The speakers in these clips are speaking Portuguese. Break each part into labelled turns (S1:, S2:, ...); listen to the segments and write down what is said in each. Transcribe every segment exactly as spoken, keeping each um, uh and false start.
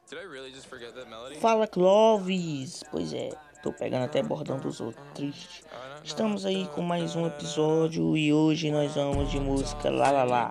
S1: Fala, Clóvis! Pois é, tô pegando até bordão dos outros, triste. Estamos aí com mais um episódio e hoje nós vamos de música Lá Lá Lá.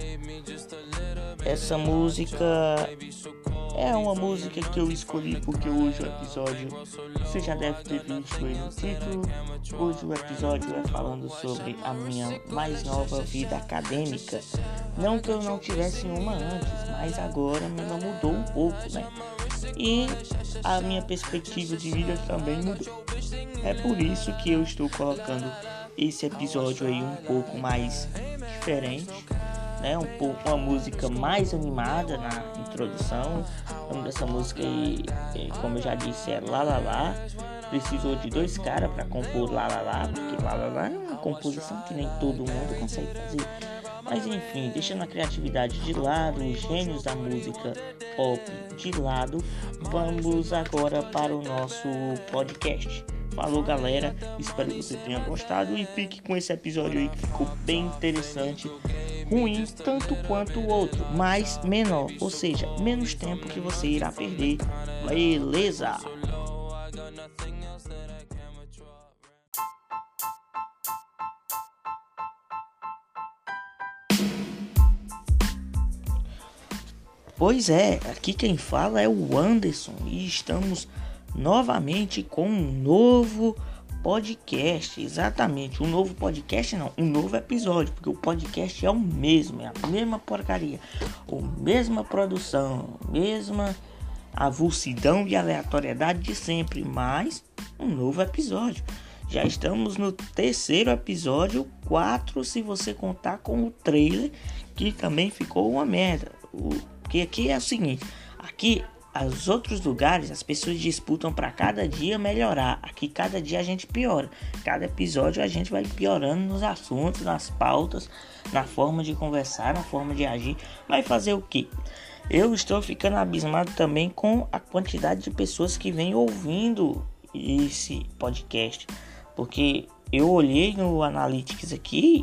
S1: Essa música é uma música que eu escolhi porque hoje o episódio, você já deve ter visto aí no título, hoje o episódio é falando sobre a minha mais nova vida acadêmica. Não que eu não tivesse uma antes, mas agora ela mudou um pouco, né? E a minha perspectiva de vida também mudou. É por isso que eu estou colocando esse episódio aí um pouco mais diferente, né? Um pouco uma música mais animada na introdução. O nome dessa música aí, como eu já disse, é Lá Lá Lá. Precisou de dois caras para compor Lá Lá Lá, porque Lá Lá Lá é uma composição que nem todo mundo consegue fazer. Mas enfim, deixando a criatividade de lado, os gênios da música pop de lado, vamos agora para o nosso podcast. Falou, galera, espero que você tenha gostado e fique com esse episódio aí que ficou bem interessante. Ruim tanto quanto o outro, mas menor, ou seja, menos tempo que você irá perder. Beleza? Pois é, aqui quem fala é o Anderson e estamos novamente com um novo podcast. Exatamente, um novo podcast não, um novo episódio, porque o podcast é o mesmo, é a mesma porcaria, a mesma produção, mesma avulsidão e aleatoriedade de sempre, mas um novo episódio. Já estamos no terceiro episódio, quatro se você contar com o trailer, que também ficou uma merda. O Porque aqui é o seguinte, aqui os outros lugares as pessoas disputam para cada dia melhorar. Aqui cada dia a gente piora. Cada episódio a gente vai piorando nos assuntos, nas pautas, na forma de conversar, na forma de agir. Vai fazer o quê? Eu estou ficando abismado também com a quantidade de pessoas que vêm ouvindo esse podcast. Porque eu olhei no Analytics aqui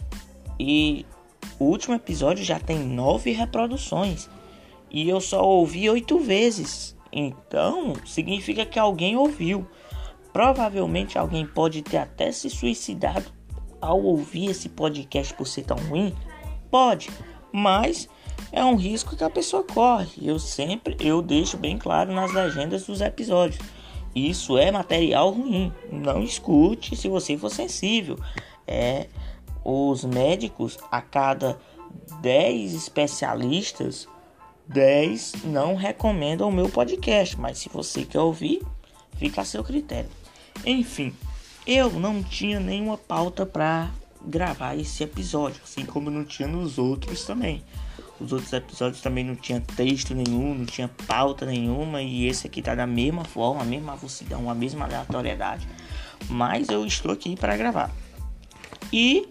S1: e o último episódio já tem nove reproduções e eu só ouvi oito vezes. Então, significa que alguém ouviu. Provavelmente alguém pode ter até se suicidado ao ouvir esse podcast por ser tão ruim. Pode, mas é um risco que a pessoa corre. Eu sempre, eu deixo bem claro nas legendas dos episódios. Isso é material ruim. Não escute se você for sensível. É... Os médicos, a cada dez especialistas, dez não recomendam o meu podcast. Mas se você quer ouvir, fica a seu critério. Enfim, eu não tinha nenhuma pauta para gravar esse episódio, assim como não tinha nos outros também. Os outros episódios também não tinha texto nenhum, não tinha pauta nenhuma. E esse aqui tá da mesma forma, a mesma avulsidão, a mesma aleatoriedade. Mas eu estou aqui para gravar. E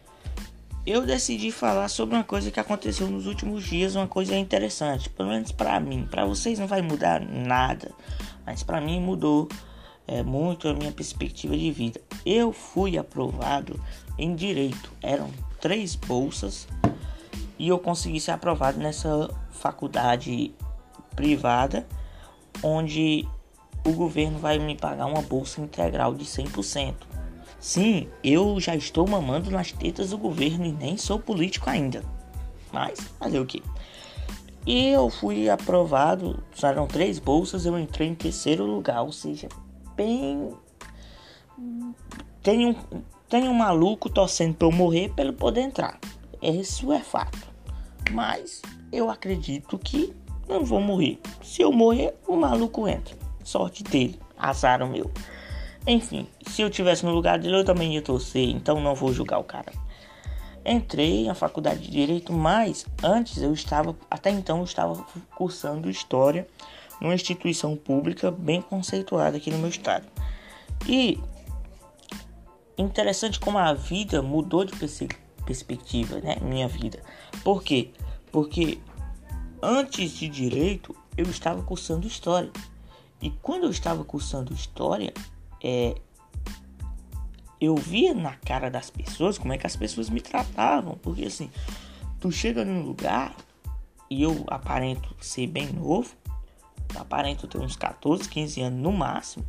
S1: eu decidi falar sobre uma coisa que aconteceu nos últimos dias, uma coisa interessante, pelo menos para mim. Para vocês não vai mudar nada, mas para mim mudou é, muito a minha perspectiva de vida. Eu fui aprovado em Direito, eram três bolsas e eu consegui ser aprovado nessa faculdade privada, onde o governo vai me pagar uma bolsa integral de cem por cento. Sim, eu já estou mamando nas tetas do governo e nem sou político ainda. Mas, fazer o quê? E eu fui aprovado, eram três bolsas, eu entrei em terceiro lugar. Ou seja, bem... Tem um, tem um maluco torcendo pra eu morrer pra ele poder entrar. Isso é fato. Mas eu acredito que não vou morrer. Se eu morrer, o maluco entra. Sorte dele, azar o meu. Enfim, se eu tivesse no lugar dele, eu também ia torcer, então não vou julgar o cara. Entrei na faculdade de Direito, mas antes eu estava, até então eu estava cursando História numa instituição pública bem conceituada aqui no meu estado. E interessante como a vida mudou de perse- perspectiva, né, minha vida. Por quê? Porque antes de Direito, eu estava cursando História. E quando eu estava cursando História, É, eu via na cara das pessoas como é que as pessoas me tratavam. Porque assim, tu chega num lugar e eu aparento ser bem novo, aparento ter uns catorze, quinze anos no máximo.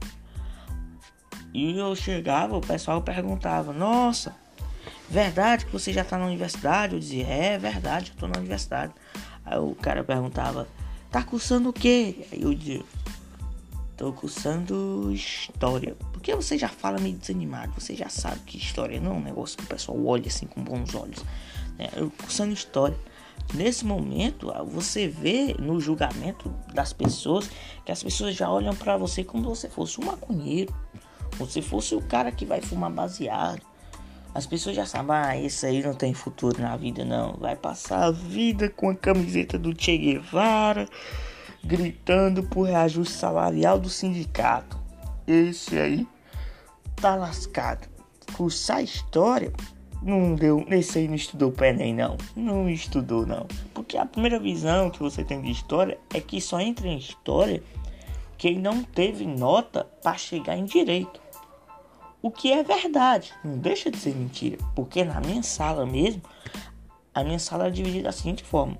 S1: E eu chegava, o pessoal perguntava: nossa, verdade que você já tá na universidade? Eu dizia: é verdade, eu tô na universidade. Aí o cara perguntava: tá cursando o quê? Aí eu dizia: tô cursando história. Porque você já fala meio desanimado, você já sabe que história não é um negócio que o pessoal olha assim com bons olhos, né? Eu cursando história. Nesse momento, você vê no julgamento das pessoas que as pessoas já olham pra você como se você fosse um maconheiro, como se fosse o cara que vai fumar baseado. As pessoas já sabem: ah, esse aí não tem futuro na vida não, vai passar a vida com a camiseta do Che Guevara, gritando por reajuste salarial do sindicato. Esse aí tá lascado. Cursar história não deu, esse aí não estudou pro Enem não, não estudou não, porque a primeira visão que você tem de história é que só entra em história quem não teve nota para chegar em direito. O que é verdade, não deixa de ser mentira, porque na minha sala mesmo, a minha sala é dividida da seguinte forma: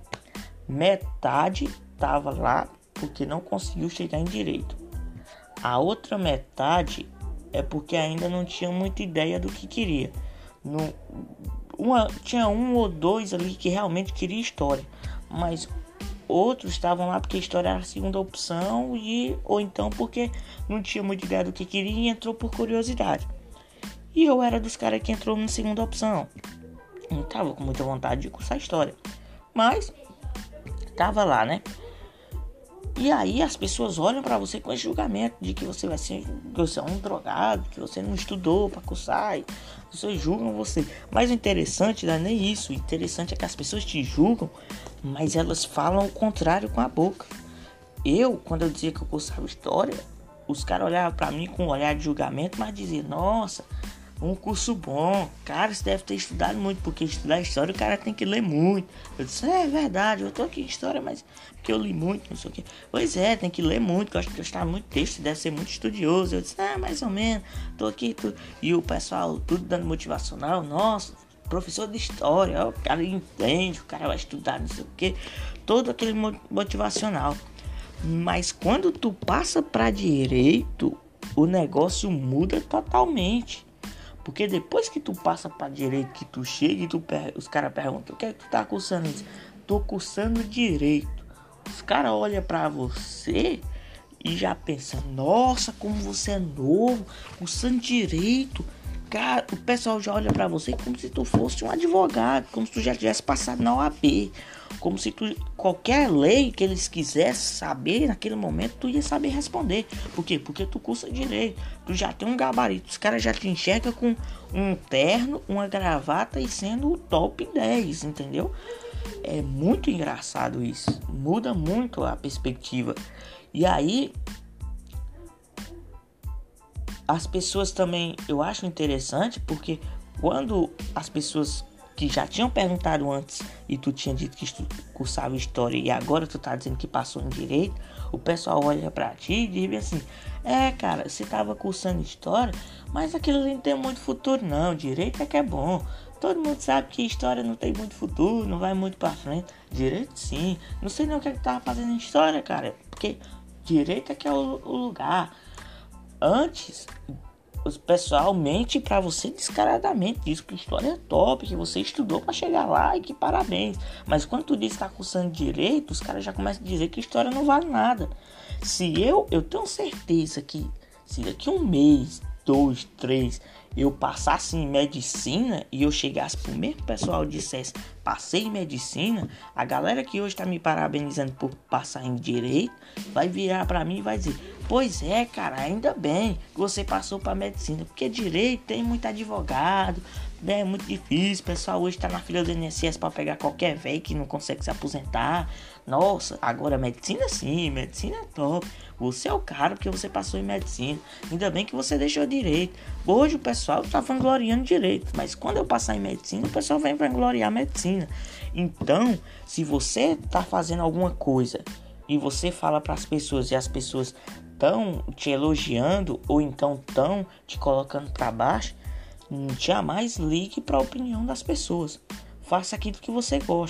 S1: metade tava lá porque não conseguiu chegar em direito, a outra metade é porque ainda não tinha muita ideia do que queria. No, uma, tinha um ou dois ali que realmente queria história, mas outros estavam lá porque história era a segunda opção, e, ou então porque não tinha muita ideia do que queria e entrou por curiosidade. E eu era dos caras que entrou na segunda opção, não tava com muita vontade de cursar história, mas tava lá, né? E aí as pessoas olham pra você com esse julgamento de que você vai ser, que você é um drogado, que você não estudou pra cursar, e as pessoas julgam você. Mas o interessante não é nem isso, o interessante é que as pessoas te julgam, mas elas falam o contrário com a boca. Eu, quando eu dizia que eu cursava história, os caras olhavam pra mim com um olhar de julgamento, mas diziam: nossa, um curso bom, cara, você deve ter estudado muito, porque estudar história o cara tem que ler muito. Eu disse: é verdade, eu tô aqui em história, mas porque eu li muito, não sei o que. Pois é, tem que ler muito, eu acho que gostar muito de texto, deve ser muito estudioso. Eu disse: ah, mais ou menos, tô aqui, tô... E o pessoal tudo dando motivacional: nossa, professor de história, ó, o cara entende, o cara vai estudar, não sei o que, todo aquele motivacional. Mas quando tu passa pra direito, o negócio muda totalmente. Porque depois que tu passa pra direito, que tu chega e tu per... os caras perguntam: o que é que tu tá cursando isso? Tô cursando direito. Os caras olham pra você e já pensam: nossa, como você é novo, cursando direito. Cara, o pessoal já olha pra você como se tu fosse um advogado, como se tu já tivesse passado na O A B, como se tu, qualquer lei que eles quisessem saber naquele momento, tu ia saber responder. Por quê? Porque tu cursa direito, tu já tem um gabarito, os caras já te enxergam com um terno, uma gravata e sendo o top dez, entendeu? É muito engraçado isso, muda muito a perspectiva. E aí as pessoas também, eu acho interessante, porque quando as pessoas que já tinham perguntado antes e tu tinha dito que tu cursava história e agora tu tá dizendo que passou em direito, o pessoal olha pra ti e diz assim: é, cara, você tava cursando história, mas aquilo não tem muito futuro não, direito é que é bom. Todo mundo sabe que história não tem muito futuro, não vai muito pra frente. Direito sim, não sei nem o que é que tava fazendo em história, cara, porque direito é que é o, o lugar. Antes, o pessoal mente pra você descaradamente, diz que história é top, que você estudou pra chegar lá e que parabéns. Mas quando tu diz que tá cursando direito, os caras já começam a dizer que história não vale nada. Se eu, eu tenho certeza que se daqui um mês, dois, três, eu passasse em medicina e eu chegasse pro mesmo pessoal e dissesse: passei em medicina, a galera que hoje tá me parabenizando por passar em direito vai virar pra mim e vai dizer: pois é, cara, ainda bem que você passou pra medicina, porque direito tem muito advogado, né? É muito difícil, o pessoal hoje tá na fila do I N S S pra pegar qualquer velho que não consegue se aposentar. Nossa, agora medicina sim, medicina é top. Você é o cara porque você passou em medicina. Ainda bem que você deixou direito. Hoje o pessoal tá vangloriando direito, mas quando eu passar em medicina, o pessoal vem vangloriar medicina. Então, se você tá fazendo alguma coisa e você fala para as pessoas e as pessoas estão te elogiando ou então estão te colocando para baixo, jamais ligue para a opinião das pessoas. Faça aquilo que você gosta.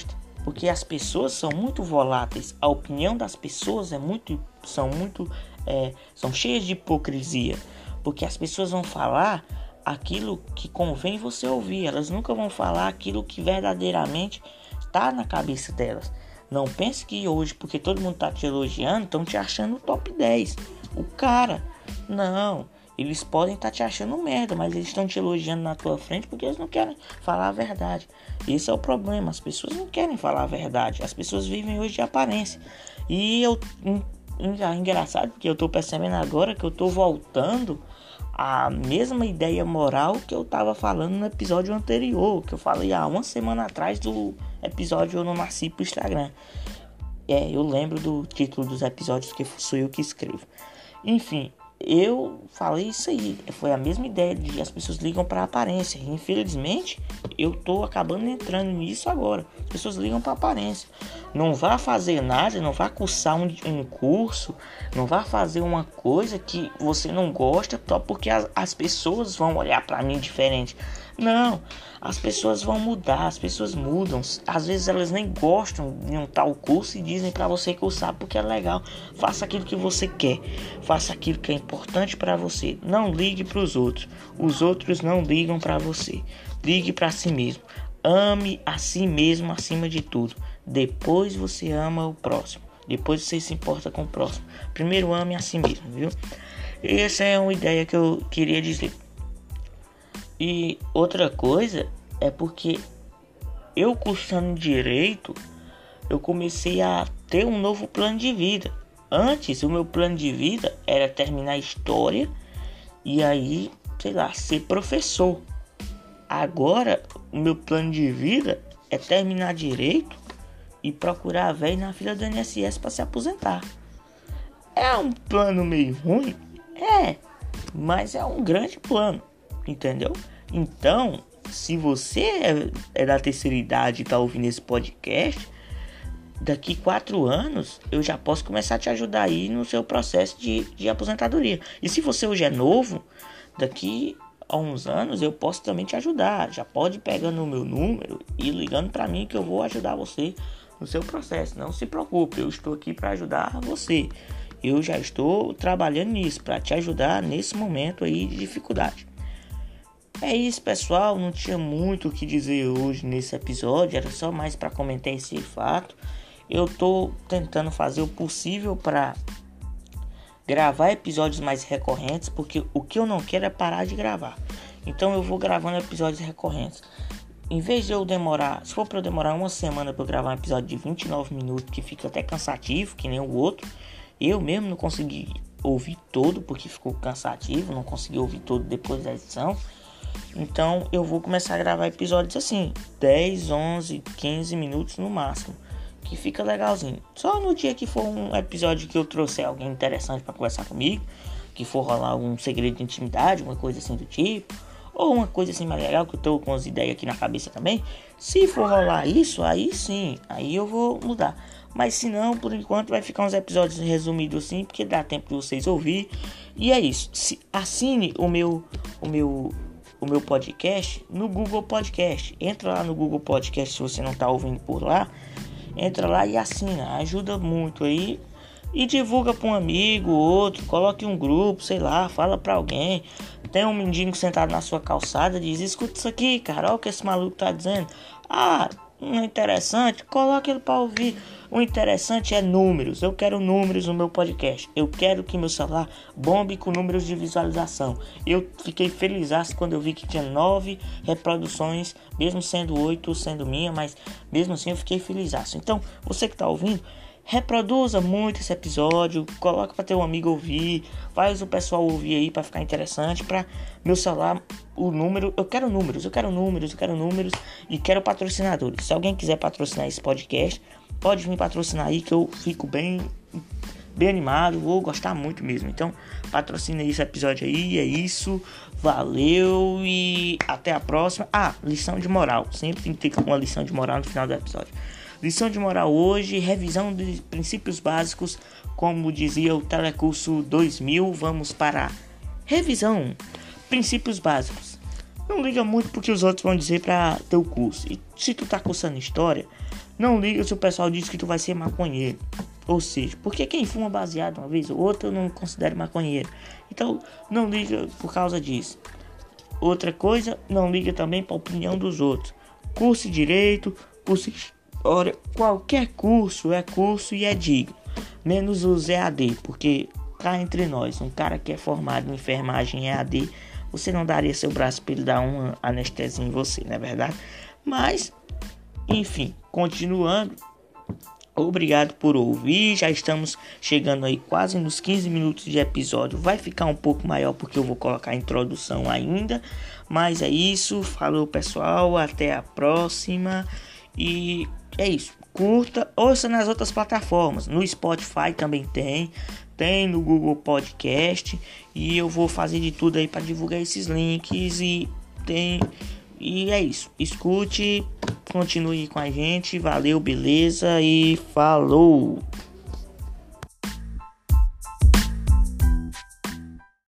S1: Porque as pessoas são muito voláteis. A opinião das pessoas é muito, são muito, é, são cheias de hipocrisia. Porque as pessoas vão falar aquilo que convém você ouvir. Elas nunca vão falar aquilo que verdadeiramente está na cabeça delas. Não pense que hoje, porque todo mundo está te elogiando, estão te achando o top dez. O cara, não. Eles podem estar tá te achando merda, mas eles estão te elogiando na tua frente porque eles não querem falar a verdade. Esse é o problema. As pessoas não querem falar a verdade. As pessoas vivem hoje de aparência. E eu... É engraçado porque eu tô percebendo agora que eu tô voltando à mesma ideia moral que eu tava falando no episódio anterior, que eu falei há uma semana atrás do episódio Eu Não Nasci pro Instagram. É, eu lembro do título dos episódios que sou eu que escrevo. Enfim, eu falei isso aí. Foi a mesma ideia de as pessoas ligam pra aparência. Infelizmente, eu tô acabando entrando nisso agora. As pessoas ligam pra aparência. Não vá fazer nada, não vá cursar um, um curso, não vá fazer uma coisa que você não gosta só porque as, as pessoas vão olhar pra mim diferente. Não, as pessoas vão mudar, as pessoas mudam. Às vezes elas nem gostam de um tal curso e dizem pra você cursar porque é legal. Faça aquilo que você quer, faça aquilo que é importante pra você. Não ligue pros outros, os outros não ligam pra você. Ligue pra si mesmo. Ame a si mesmo acima de tudo. Depois você ama o próximo. Depois você se importa com o próximo. Primeiro ame a si mesmo, viu? Essa é uma ideia que eu queria dizer. E outra coisa é porque eu cursando direito, eu comecei a ter um novo plano de vida. Antes, o meu plano de vida era terminar a história e aí, sei lá, ser professor. Agora, o meu plano de vida é terminar direito e procurar a velha na fila do I N S S para se aposentar. É um plano meio ruim? É, mas é um grande plano, entendeu? Então, se você é, é da terceira idade e está ouvindo esse podcast, daqui quatro anos eu já posso começar a te ajudar aí no seu processo de, de aposentadoria. E se você hoje é novo, daqui a uns anos eu posso também te ajudar. Já pode ir pegando o meu número e ligando para mim que eu vou ajudar você no seu processo. Não se preocupe, eu estou aqui para ajudar você. Eu já estou trabalhando nisso, para te ajudar nesse momento aí de dificuldade. É isso, pessoal, não tinha muito o que dizer hoje nesse episódio, era só mais para comentar esse fato. Eu tô tentando fazer o possível para gravar episódios mais recorrentes, porque o que eu não quero é parar de gravar. Então eu vou gravando episódios recorrentes. Em vez de eu demorar, se for para eu demorar uma semana para eu gravar um episódio de vinte e nove minutos, que fica até cansativo, que nem o outro, eu mesmo não consegui ouvir todo, porque ficou cansativo, não consegui ouvir todo depois da edição. Então eu vou começar a gravar episódios assim, dez, onze, quinze minutos no máximo, que fica legalzinho. Só no dia que for um episódio que eu trouxer alguém interessante para conversar comigo, que for rolar algum segredo de intimidade, uma coisa assim do tipo, ou uma coisa assim mais legal, que eu tô com as ideias aqui na cabeça também. Se for rolar isso, aí sim, aí eu vou mudar. Mas se não, por enquanto vai ficar uns episódios resumidos assim, porque dá tempo de vocês ouvir. E é isso. Se, assine o meu, o meu, o meu podcast no Google Podcast. Entra lá no Google Podcast se você não tá ouvindo por lá. Entra lá e assina. Ajuda muito aí. E divulga para um amigo, outro. Coloque um grupo, sei lá. Fala para alguém. Tem um mendigo sentado na sua calçada. Diz, escuta isso aqui, cara. Olha o que esse maluco tá dizendo. Ah, não é interessante? Coloque ele para ouvir. O interessante é números. Eu quero números no meu podcast. Eu quero que meu celular bombe com números de visualização. Eu fiquei feliz quando eu vi que tinha nove reproduções, mesmo sendo oito sendo minha, mas mesmo assim eu fiquei feliz. Então, você que está ouvindo, reproduza muito esse episódio, coloca para ter um amigo ouvir, faz o pessoal ouvir aí para ficar interessante, para meu celular, o número, eu quero números, eu quero números, eu quero números e quero patrocinadores. Se alguém quiser patrocinar esse podcast, pode vir patrocinar aí que eu fico bem, bem animado, vou gostar muito mesmo. Então, patrocina esse episódio aí, é isso, valeu e até a próxima. Ah, lição de moral, sempre tem que ter uma lição de moral no final do episódio. Lição de moral hoje, revisão de princípios básicos, como dizia o Telecurso dois mil, vamos para a revisão. Princípios básicos. Não liga muito porque os outros vão dizer para teu curso. E se tu tá cursando história, Não liga se o pessoal diz que tu vai ser maconheiro. Ou seja, porque quem fuma baseado uma vez ou outra eu não considero maconheiro. Então não liga por causa disso. Outra coisa, não liga também para a opinião dos outros. Curso de direito, curso de história, qualquer curso é curso e é digno. Menos os E A D, porque cá entre nós, um cara que é formado em enfermagem E A D, você não daria seu braço para ele dar uma anestesia em você, não é verdade? Mas, enfim, continuando. Obrigado por ouvir, já estamos chegando aí quase nos quinze minutos de episódio, vai ficar um pouco maior porque eu vou colocar a introdução ainda, mas é isso, falou pessoal, até a próxima e é isso, curta, ouça nas outras plataformas, no Spotify também tem, tem no Google Podcast e eu vou fazer de tudo aí para divulgar esses links e tem... E é isso, escute, continue com a gente, valeu, beleza e falou!